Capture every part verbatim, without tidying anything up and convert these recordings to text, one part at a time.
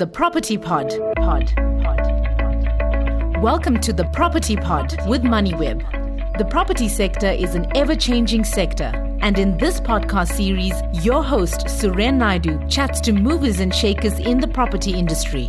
The Property Pod. Pod. Pod. Welcome to The Property Pod with MoneyWeb. The property sector is an ever-changing sector. And in this podcast series, your host, Suren Naidu, chats to movers and shakers in the property industry.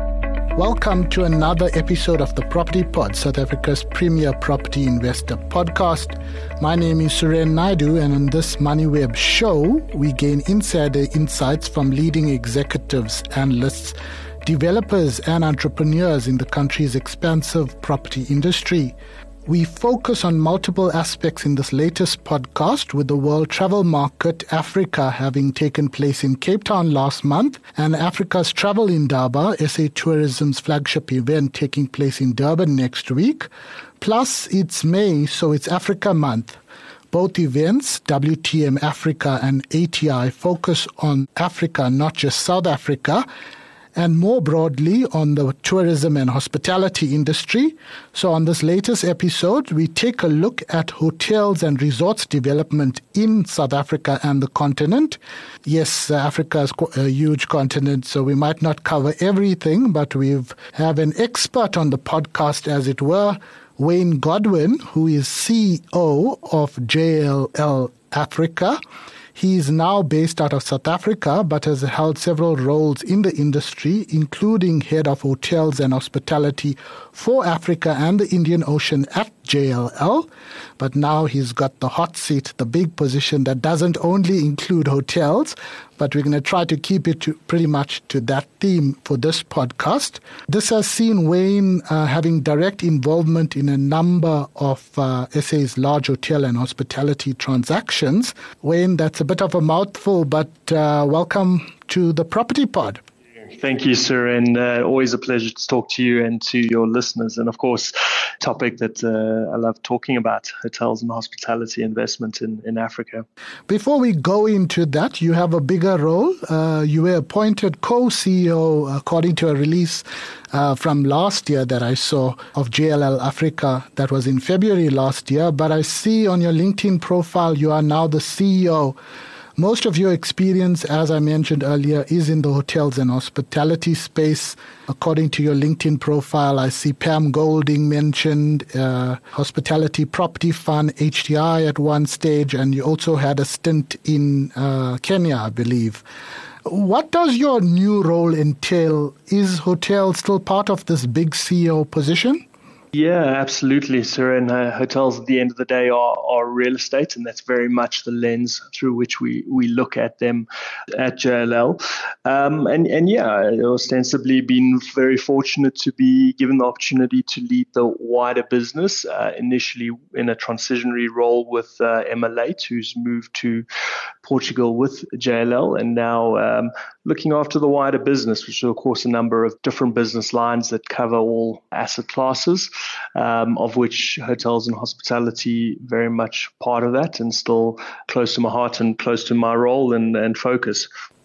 Welcome to another episode of The Property Pod, South Africa's premier property investor podcast. My name is Suren Naidu, and on this MoneyWeb show, we gain insider insights from leading executives, analysts, developers, and entrepreneurs in the country's expansive property industry. We focus on multiple aspects in this latest podcast, with the World Travel Market Africa having taken place in Cape Town last month and Africa's Travel Indaba, S A Tourism's flagship event, taking place in Durban next week. Plus, it's May, so it's Africa Month. Both events, W T M Africa and A T I, focus on Africa, not just South Africa, and more broadly on the tourism and hospitality industry. So on this latest episode, we take a look at hotels and resorts development in South Africa and the continent. Yes, Africa is a huge continent, so we might not cover everything, but we have an expert on the podcast, as it were, Wayne Godwin, who is C E O of J L L Africa. He is now based out of South Africa, but has held several roles in the industry, including head of hotels and hospitality for Africa and the Indian Ocean at J L L. But now he's got the hot seat, the big position that doesn't only include hotels, but we're going to try to keep it to pretty much to that theme for this podcast. This has seen Wayne uh, having direct involvement in a number of uh, S A's large hotel and hospitality transactions. Wayne, that's a bit of a mouthful, but uh, welcome to the Property Pod. Thank you, sir, and uh, always a pleasure to talk to you and to your listeners. And of course, topic that uh, I love talking about, hotels and hospitality investment in, in Africa. Before we go into that, you have a bigger role. Uh, you were appointed co-C E O, according to a release uh, from last year that I saw of J L L Africa. That was in February last year. But I see on your LinkedIn profile, you are now the C E O. Most of your experience, as I mentioned earlier, is in the hotels and hospitality space. According to your LinkedIn profile, I see Pam Golding mentioned, uh, Hospitality Property Fund, H T I at one stage, and you also had a stint in uh, Kenya, I believe. What does your new role entail? Is hotel still part of this big C E O position? Yeah, absolutely, sir. And uh, hotels at the end of the day are, are real estate, and that's very much the lens through which we, we look at them at J L L. Um, and, and yeah, ostensibly been very fortunate to be given the opportunity to lead the wider business, uh, initially in a transitionary role with uh, Emma Late, who's moved to Portugal with J L L, and now um, looking after the wider business, which is, of course, a number of different business lines that cover all asset classes. Um, of which hotels and hospitality very much part of that, and still close to my heart and close to my role and, and focus.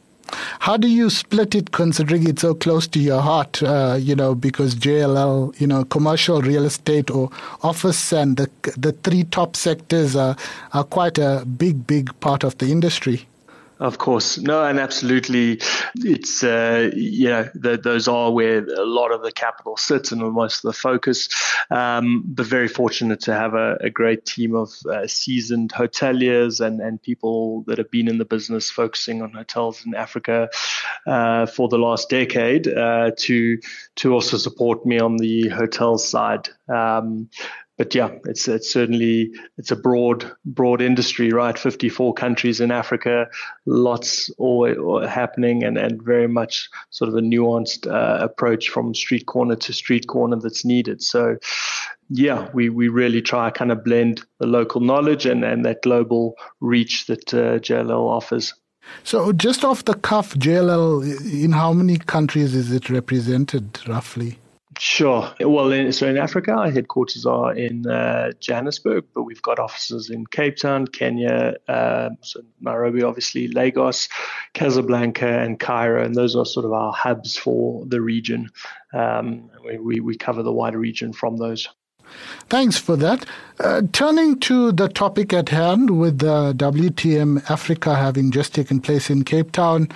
How do you split it, considering it's so close to your heart, uh, you know, because J L L, you know, commercial real estate or office and the the three top sectors are, are quite a big, big part of the industry. Of course. No, and absolutely. It's, uh, you know, the, those are where a lot of the capital sits and most of the focus. Um, but very fortunate to have a, a great team of uh, seasoned hoteliers and, and people that have been in the business focusing on hotels in Africa uh, for the last decade uh, to to also support me on the hotel side. Um, But yeah, it's it's certainly it's a broad broad industry, right? fifty-four countries in Africa, lots all happening, and, and very much sort of a nuanced uh, approach from street corner to street corner that's needed. So yeah, we, we really try kind of blend the local knowledge and, and that global reach that uh, J L L offers. So just off the cuff, J L L, in how many countries is it represented roughly? Sure. Well, in, so in Africa, our headquarters are in uh, Johannesburg, but we've got offices in Cape Town, Kenya, uh, so Nairobi, obviously, Lagos, Casablanca, and Cairo, and those are sort of our hubs for the region. Um, we, we cover the wider region from those. Thanks for that. Uh, turning to the topic at hand, with the W T M Africa having just taken place in Cape Town,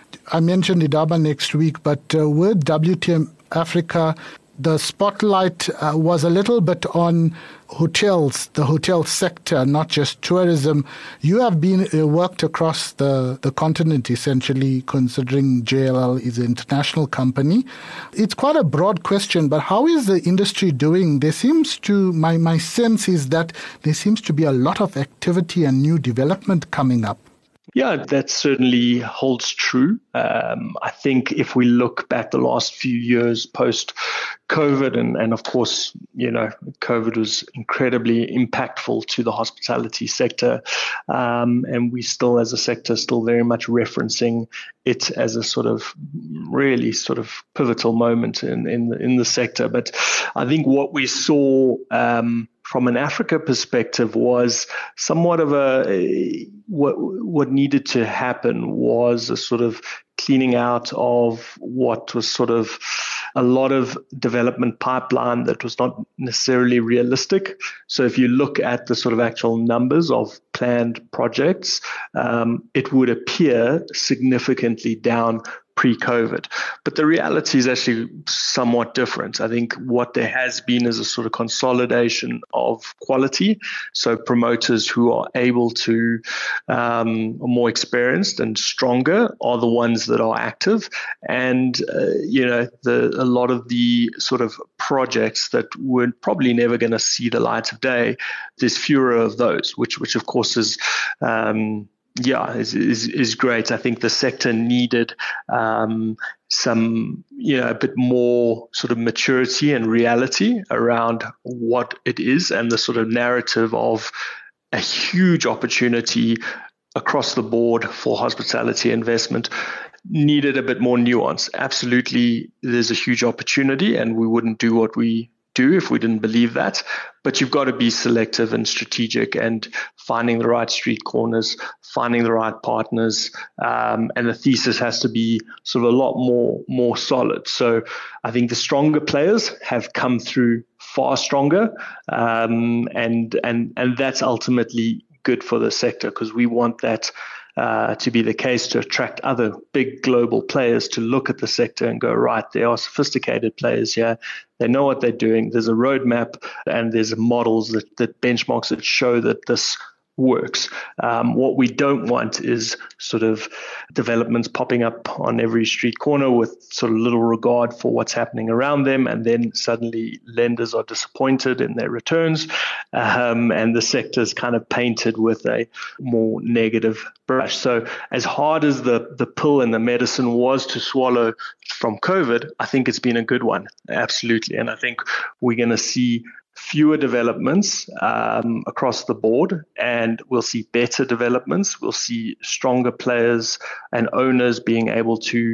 I mentioned Indaba next week, but uh, with W T M Africa, the spotlight uh, was a little bit on hotels, the hotel sector, not just tourism. You have been uh, worked across the, the continent, essentially, considering J L L is an international company. It's quite a broad question, but how is the industry doing? There seems to, my, my sense is that there seems to be a lot of activity and new development coming up. Yeah, that certainly holds true. Um, I think if we look back the last few years post-COVID, and, and of course, you know, COVID was incredibly impactful to the hospitality sector. Um, and we still, as a sector, still very much referencing it as a sort of really sort of pivotal moment in, in, the, in the sector. But I think what we saw um, from an Africa perspective was somewhat of a, a what what needed to happen was a sort of cleaning out of what was sort of a lot of development pipeline that was not necessarily realistic. So if you look at the sort of actual numbers of planned projects, um, it would appear significantly down pre-COVID. But the reality is actually somewhat different. I think what there has been is a sort of consolidation of quality. So promoters who are able to, um, are more experienced and stronger are the ones that are active. And, uh, you know, the, a lot of the sort of projects that were probably never going to see the light of day, there's fewer of those, which, which of course is, um, Yeah, is, is is great. I think the sector needed um, some, you know, a bit more sort of maturity and reality around what it is and the sort of narrative of a huge opportunity across the board for hospitality investment needed a bit more nuance. Absolutely, there's a huge opportunity, and we wouldn't do what we do if we didn't believe that. But you've got to be selective and strategic and finding the right street corners, finding the right partners, um, and the thesis has to be sort of a lot more more solid. So I think the stronger players have come through far stronger, um, and and and that's ultimately good for the sector, because we want that Uh, to be the case, to attract other big global players to look at the sector and go, right, there are sophisticated players here. They know what they're doing. There's a roadmap and there's models that, that benchmarks that show that this works. Um, what we don't want is sort of developments popping up on every street corner with sort of little regard for what's happening around them, and then suddenly lenders are disappointed in their returns, um, and the sector is kind of painted with a more negative brush. So as hard as the, the pill and the medicine was to swallow from COVID, I think it's been a good one, absolutely. And I think we're going to see fewer developments um, across the board, and we'll see better developments. We'll see stronger players and owners being able to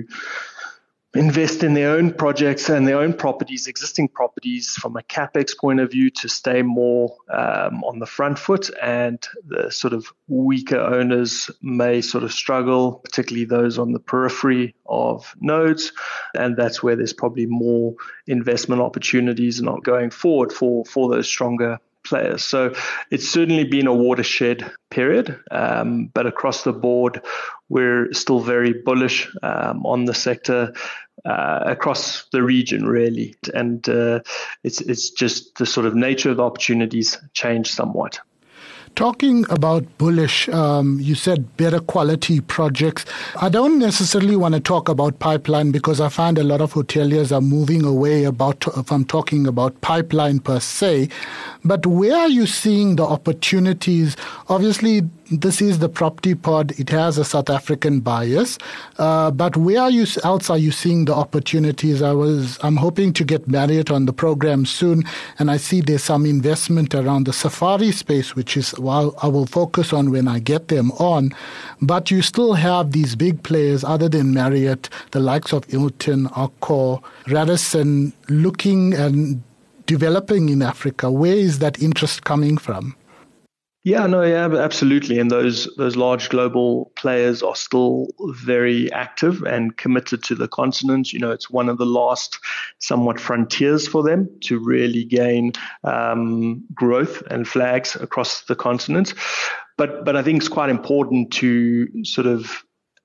invest in their own projects and their own properties, existing properties, from a capex point of view, to stay more um, on the front foot. And the sort of weaker owners may sort of struggle, particularly those on the periphery of nodes. And that's where there's probably more investment opportunities not going forward for, for those stronger players. So it's certainly been a watershed period, um, but across the board, we're still very bullish um, on the sector uh, across the region, really. And uh, it's it's just the sort of nature of the opportunities changed somewhat. Talking about bullish, um, you said better quality projects. I don't necessarily want to talk about pipeline, because I find a lot of hoteliers are moving away about from talking about pipeline per se. But where are you seeing the opportunities? Obviously, this is the Property Pod. It has a South African bias. Uh, but where are you, else are you seeing the opportunities? I was, I'm hoping to get Marriott on the program soon, and I see there's some investment around the safari space, which is what I will focus on when I get them on. But you still have these big players other than Marriott, the likes of Hilton, Accor, Radisson, looking and developing in Africa. Where is that interest coming from? Yeah, no, yeah, absolutely. And those those large global players are still very active and committed to the continent. You know, it's one of the last somewhat frontiers for them to really gain um, growth and flags across the continent. But but I think it's quite important to sort of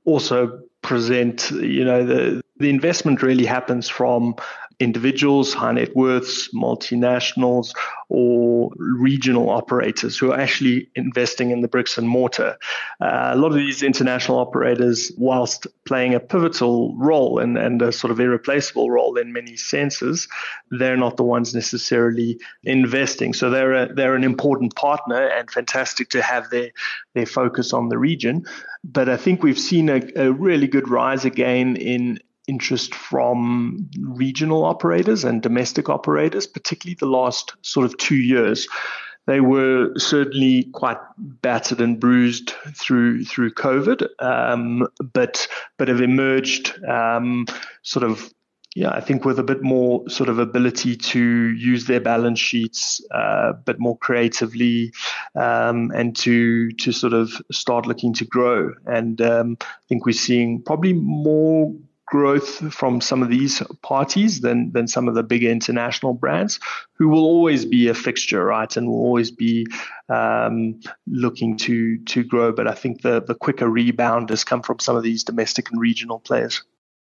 also present, you know, the, the investment really happens from individuals, high net worths, multinationals, or regional operators who are actually investing in the bricks and mortar. Uh, a lot of these international operators, whilst playing a pivotal role and, and a sort of irreplaceable role in many senses, they're not the ones necessarily investing. So they're a, they're an important partner and fantastic to have their, their focus on the region. But I think we've seen a, a really good rise again in interest from regional operators and domestic operators, particularly the last sort of two years. They were certainly quite battered and bruised through through COVID, um, but but have emerged um, sort of, yeah, I think with a bit more sort of ability to use their balance sheets uh, a bit more creatively um, and to to sort of start looking to grow. And um, I think we're seeing probably more growth from some of these parties than than some of the bigger international brands, who will always be a fixture, right, and will always be um, looking to to grow. But I think the the quicker rebound has come from some of these domestic and regional players.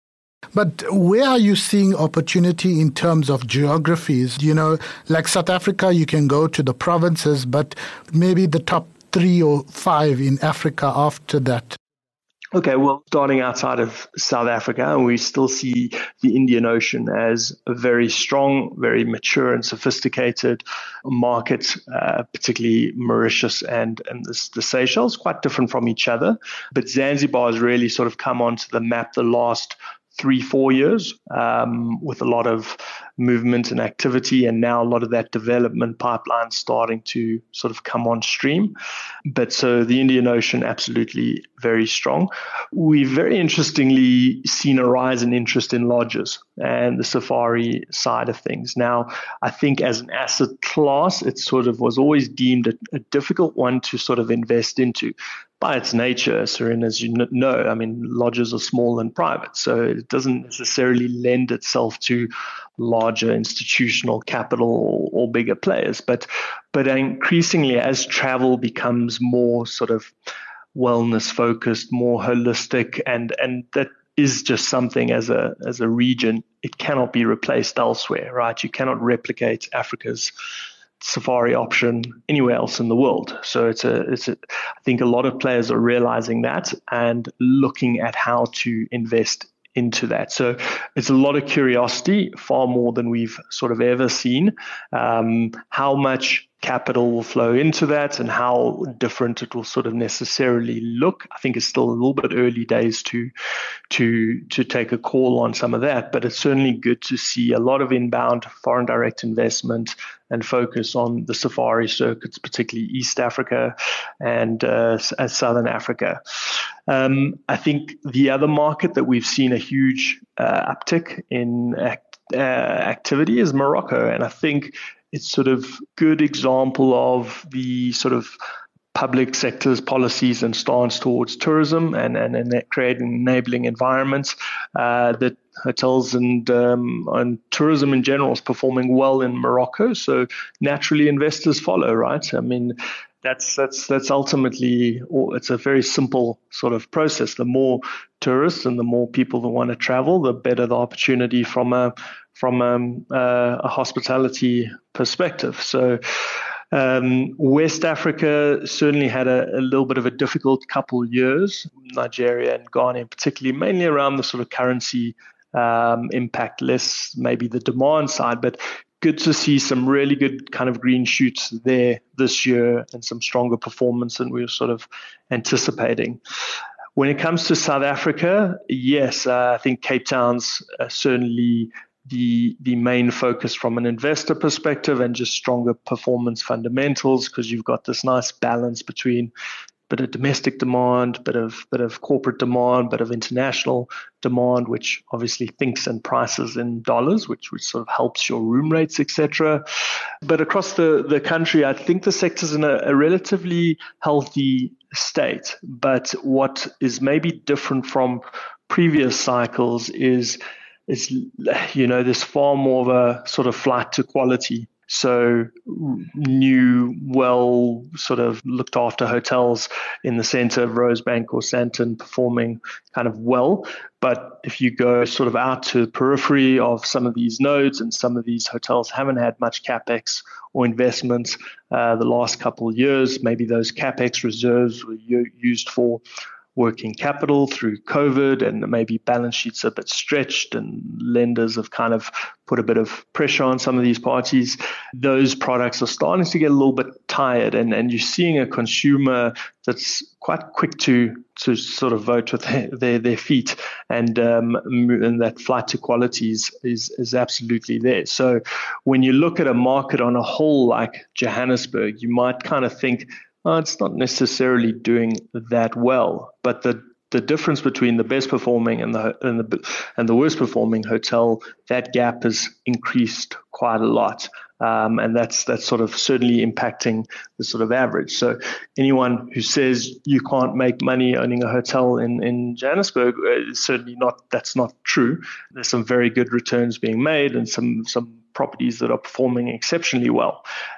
But where are you seeing opportunity in terms of geographies? You know, like South Africa, you can go to the provinces, but maybe the top three or five in Africa after that. Okay, well, starting outside of South Africa, we still see the Indian Ocean as a very strong, very mature and sophisticated market, uh, particularly Mauritius and, and the, the Seychelles, quite different from each other. But Zanzibar has really sort of come onto the map the last three, four years um, with a lot of movement and activity, and now a lot of that development pipeline starting to sort of come on stream. But so the Indian Ocean, absolutely very strong. We've very interestingly seen a rise in interest in lodges and the safari side of things. Now, I think as an asset class, it sort of was always deemed a, a difficult one to sort of invest into. By its nature, Suren, as you know, I mean, lodges are small and private, so it doesn't necessarily lend itself to larger institutional capital or, or bigger players. But, but increasingly, as travel becomes more sort of wellness focused, more holistic, and and that is just something as a as a region, it cannot be replaced elsewhere, right? You cannot replicate Africa's safari option anywhere else in the world. So it's a, it's a, I think a lot of players are realizing that and looking at how to invest into that. So it's a lot of curiosity, far more than we've sort of ever seen. Um, how much capital will flow into that and how different it will sort of necessarily look, I think it's still a little bit early days to to to take a call on some of that, but it's certainly good to see a lot of inbound foreign direct investment and focus on the safari circuits, particularly East Africa and uh, Southern Africa. Um, I think the other market that we've seen a huge uh, uptick in act, uh, activity is Morocco, and I think it's sort of good example of the sort of public sector's policies and stance towards tourism and, and, and creating enabling environments uh, that hotels and um, and tourism in general is performing well in Morocco. So naturally investors follow, right? I mean, that's that's that's ultimately, it's a very simple sort of process. The more tourists and the more people that want to travel, the better the opportunity from a from um, uh, a hospitality perspective. So um, West Africa certainly had a, a little bit of a difficult couple of years, Nigeria and Ghana particularly, mainly around the sort of currency um, impact, less maybe the demand side, but good to see some really good kind of green shoots there this year and some stronger performance than we were sort of anticipating. When it comes to South Africa, yes, uh, I think Cape Town's uh, certainly the the main focus from an investor perspective, and just stronger performance fundamentals, because you've got this nice balance between bit of domestic demand, bit of bit of corporate demand, bit of international demand, which obviously thinks and prices in dollars, which, which sort of helps your room rates, et cetera. But across the, the country, I think the sector's in a, a relatively healthy state. But what is maybe different from previous cycles is is, you know, there's far more of a sort of flight to quality. So new, well sort of looked after hotels in the center of Rosebank or Sandton performing kind of well. But if you go sort of out to the periphery of some of these nodes, and some of these hotels haven't had much capex or investment uh, the last couple of years, maybe those capex reserves were u- used for working capital through COVID, and maybe balance sheets are a bit stretched and lenders have kind of put a bit of pressure on some of these parties. Those products are starting to get a little bit tired, and, and you're seeing a consumer that's quite quick to to sort of vote with their, their, their feet, and um, and that flight to quality is, is, is absolutely there. So when you look at a market on a whole like Johannesburg, you might kind of think, Uh, it's not necessarily doing that well, but the, the difference between the best performing and the and the and the worst performing hotel, that gap has increased quite a lot, um, and that's that's sort of certainly impacting the sort of average. So anyone who says you can't make money owning a hotel in in Johannesburg, uh, certainly not. That's not true. There's some very good returns being made, and some some. properties that are performing exceptionally well.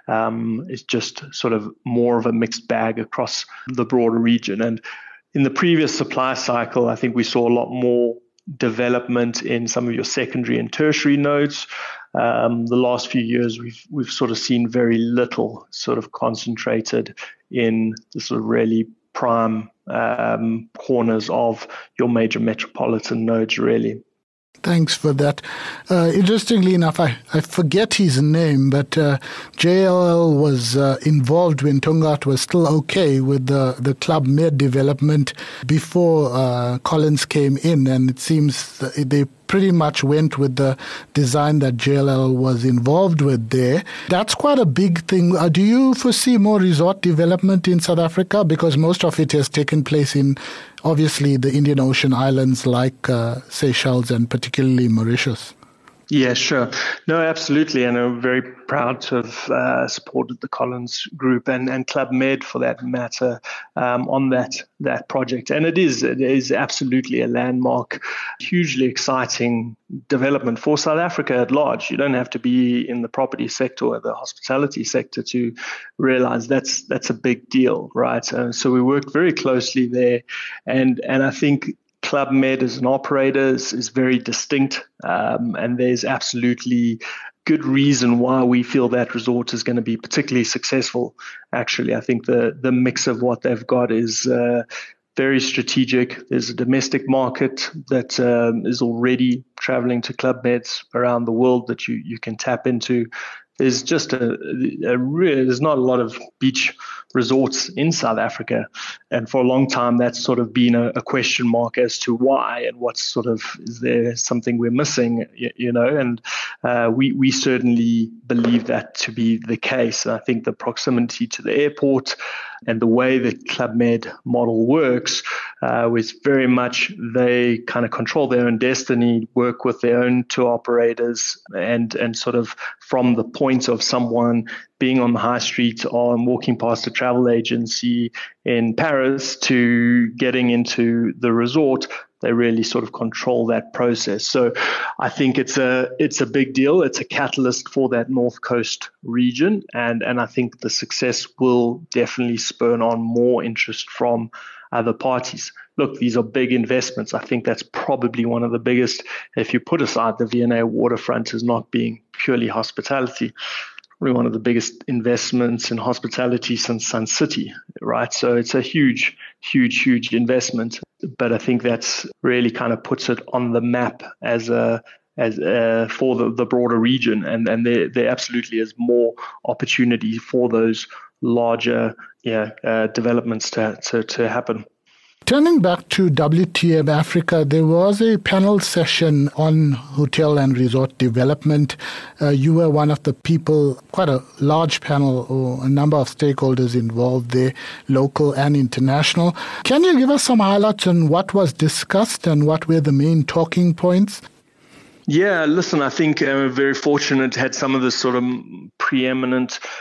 Um, it's just sort of more of a mixed bag across the broader region. And in the previous supply cycle, I think we saw a lot more development in some of your secondary and tertiary nodes. Um, the last few years, we've we've sort of seen very little sort of concentrated in the sort of really prime um, corners of your major metropolitan nodes, really. Thanks for that. Uh, interestingly enough, I, I forget his name, but uh, J L L was uh, involved when Tongaat was still okay with the, the Club Med development before uh, Collins came in, and it seems that they pretty much went with the design that J L L was involved with there. That's quite a big thing. Uh, do you foresee more resort development in South Africa? Because most of it has taken place in, obviously, the Indian Ocean islands like uh, Seychelles and particularly Mauritius. Yeah, sure. No, absolutely. And I'm very proud to have uh, supported the Collins Group and, and Club Med, for that matter, um, on that that project. And it is it is absolutely a landmark, hugely exciting development for South Africa at large. You don't have to be in the property sector or the hospitality sector to realize that's that's a big deal, right? Uh, so we worked very closely there, and and I think Club Med as an operator is, is very distinct, um, and there's absolutely good reason why we feel that resort is going to be particularly successful. Actually, I think the the mix of what they've got is uh, very strategic. There's a domestic market that um, is already traveling to Club Meds around the world that you, you can tap into. There's just a, a real, there's not a lot of beach resorts in South Africa. And for a long time, that's sort of been a, a question mark as to why and what's sort of, is there something we're missing, you, you know? And uh, we, we certainly believe that to be the case. And I think the proximity to the airport and the way the Club Med model works uh, was very much they kind of control their own destiny, work with their own tour operators, and and sort of from the point of someone being on the high street or walking past a travel agency in Paris to getting into the resort, they really sort of control that process. So I think it's a it's a big deal. It's a catalyst for that North Coast region. And, and I think the success will definitely spur on more interest from other parties. Look, these are big investments. I think that's probably one of the biggest, if you put aside the V and A waterfront as not being purely hospitality, probably one of the biggest investments in hospitality since Sun City, right? So it's a huge, huge, huge investment. But I think that's really kind of puts it on the map as a as uh, for the, the broader region, and and there there absolutely is more opportunity for those larger yeah uh, developments to, to to happen. Turning back to W T M Africa, there was a panel session on hotel and resort development. Uh, you were one of the people, quite a large panel, or a number of stakeholders involved there, local and international. Can you give us some highlights on what was discussed and what were the main talking points? Yeah, listen, I think uh, we're very fortunate to had some of the sort of preeminent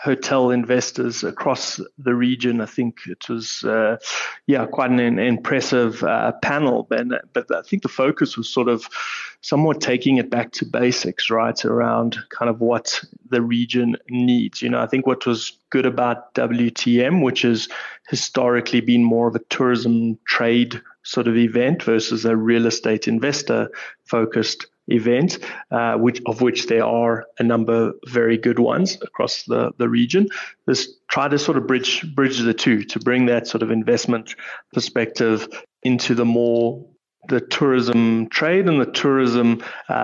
hotel investors across the region. I think it was, uh, yeah, quite an, an impressive uh, panel. And, but I think the focus was sort of somewhat taking it back to basics, right, around kind of what the region needs. You know, I think what was good about W T M, which has historically been more of a tourism trade sort of event versus a real estate investor focused event, uh, which of which there are a number of very good ones across the, the region. This try to sort of bridge bridge the two to bring that sort of investment perspective into the more the tourism trade and the tourism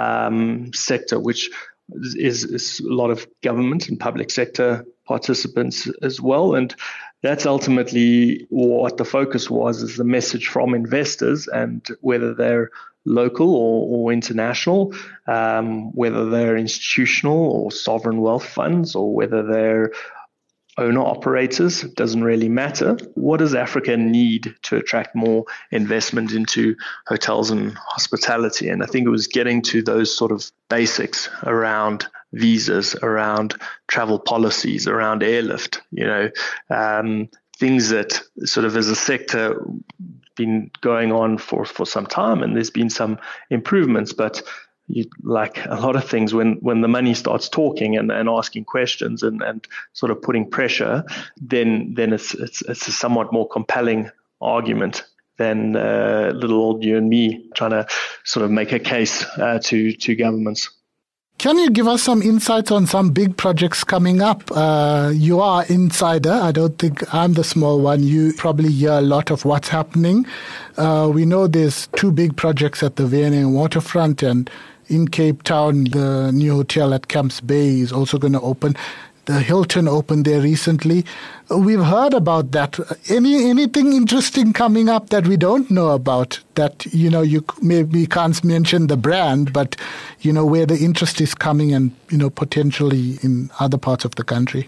um, sector, which is, is a lot of government and public sector participants as well. And that's ultimately what the focus was, is the message from investors, and whether they're local or, or international, um, whether they're institutional or sovereign wealth funds, or whether they're owner operators, it doesn't really matter. What does Africa need to attract more investment into hotels and hospitality? And I think it was getting to those sort of basics around visas, around travel policies, around airlift, you know, um, things that sort of as a sector been going on for, for some time, and there's been some improvements, but you, like a lot of things, when, when the money starts talking and, and asking questions and, and sort of putting pressure, then then it's it's, it's a somewhat more compelling argument than uh, little old you and me trying to sort of make a case uh, to to governments. Can you give us some insights on some big projects coming up? Uh, you are insider. I don't think I'm the small one. You probably hear a lot of what's happening. Uh, we know there's two big projects at the V N A waterfront, and in Cape Town, the new hotel at Camps Bay is also going to open. The Hilton opened there recently. We've heard about that. Any anything interesting coming up that we don't know about, that, you know, you maybe can't mention the brand, but, you know, where the interest is coming and, you know, potentially in other parts of the country?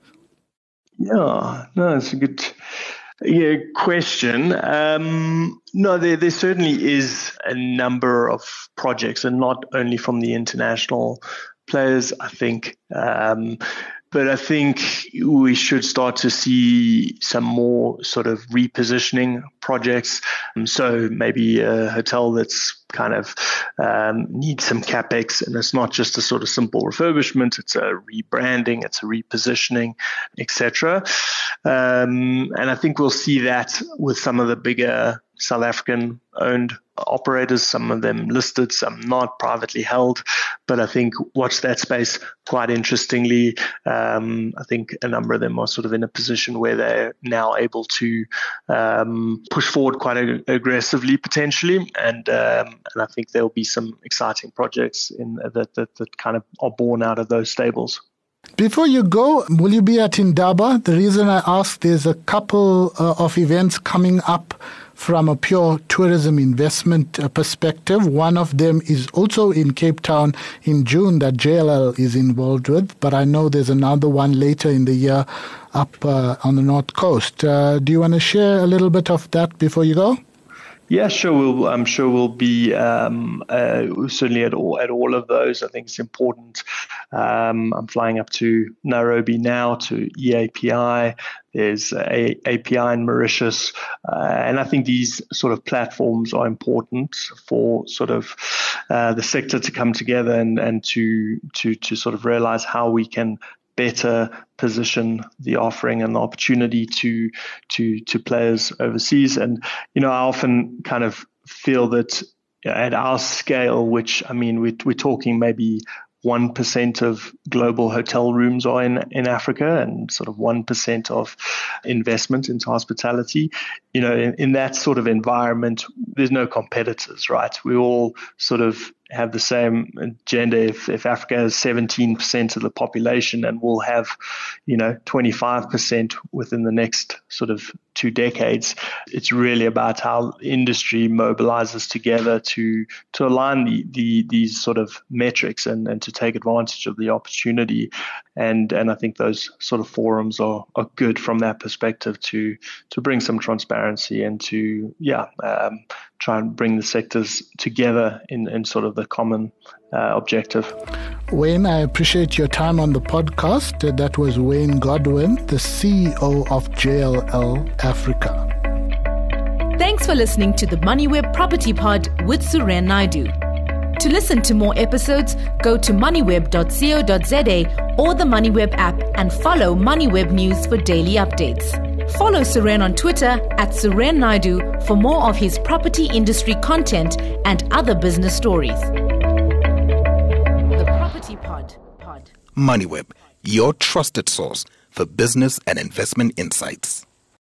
Yeah, no, it's a good yeah, question. Um, no, there, there certainly is a number of projects, and not only from the international players, I think. Um, But I think we should start to see some more sort of repositioning projects. Um, so maybe a hotel that's kind of um, needs some capex, and it's not just a sort of simple refurbishment. It's a rebranding, it's a repositioning, et cetera. Um, and I think we'll see that with some of the bigger South African owned operators, some of them listed, some not, privately held. But I think watch that space quite interestingly. Um, I think a number of them are sort of in a position where they're now able to um, push forward quite ag- aggressively potentially. And um, and I think there'll be some exciting projects in that, that, that kind of are born out of those stables. Before you go, will you be at Indaba? The reason I ask, there's a couple uh, of events coming up from a pure tourism investment uh, perspective. One of them is also in Cape Town in June that J L L is involved with, but I know there's another one later in the year up uh, on the North Coast. Uh, do you want to share a little bit of that before you go? Yeah, sure. We'll, I'm sure we'll be um, uh, certainly at all at all of those. I think it's important. Um, I'm flying up to Nairobi now to E A P I. There's a A P I in Mauritius, uh, and I think these sort of platforms are important for sort of uh, the sector to come together and and to to to sort of realize how we can better position the offering and the opportunity to to to players overseas. And you know, I often kind of feel that at our scale, which I mean, we, we're talking maybe one percent of global hotel rooms are in, in Africa, and sort of one percent of investment into hospitality. You know, in, in that sort of environment, there's no competitors, right? We all sort of have the same agenda. If, if Africa has seventeen percent of the population and will have, you know, twenty-five percent within the next sort of two decades, it's really about how industry mobilizes together to to align the, the these sort of metrics and, and to take advantage of the opportunity. And and I think those sort of forums are, are good from that perspective to to bring some transparency and to, yeah, um, try and bring the sectors together in, in sort of the common uh, objective. Wayne, I appreciate your time on the podcast. That was Wayne Godwin, the C E O of J L L Africa. Thanks for listening to the MoneyWeb Property Pod with Suren Naidu. To listen to more episodes, go to moneyweb dot co dot za or the MoneyWeb app and follow MoneyWeb News for daily updates. Follow Suren on Twitter at Suren Naidu for more of his property industry content and other business stories. The Property Pod. Pod. MoneyWeb, your trusted source for business and investment insights.